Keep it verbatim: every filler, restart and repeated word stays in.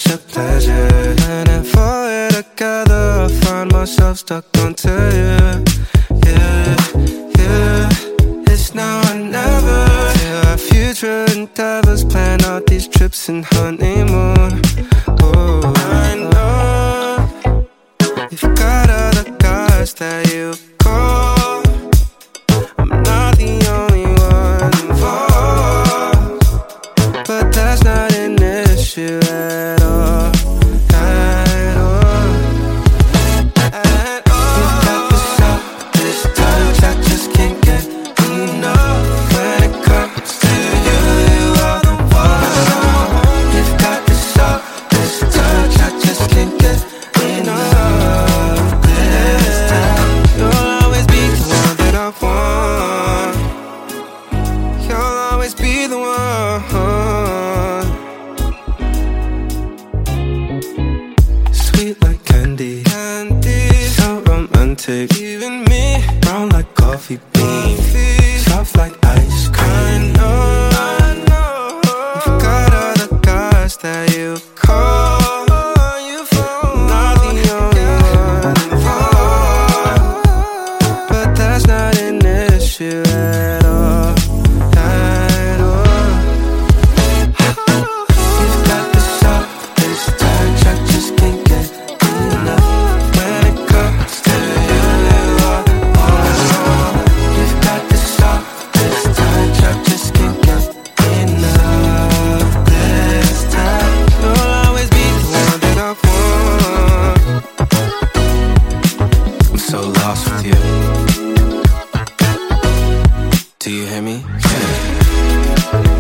such a pleasure. And if we're together, I find myself stuck onto you. Yeah, yeah. It's now or never. Till our future endeavors, plan out these trips and honeymoon. Oh, I know you've got other guys that you call. I'm not the only one involved, but that's not an issue at all, at all, at all. You've got this up, this touch I just can't get enough. When it comes to you, you are the one. You've got this up, this touch I just can't get enough. This time you'll always be the one that I want. You'll always be the one. Sweet like candy, candy, so romantic. Even me, brown like coffee beans, soft like ice cream. I know, I know. You've got other guys that you call. I'm not the only one involved, but that's not an issue at all, at all. You've got the soft, this touch I just can't get enough. When it comes to you, you are the one. You've got the soft, this touch I just can't get enough. This time you'll always be the one that I want. I'm so lost with you. Do you hear me? Yeah.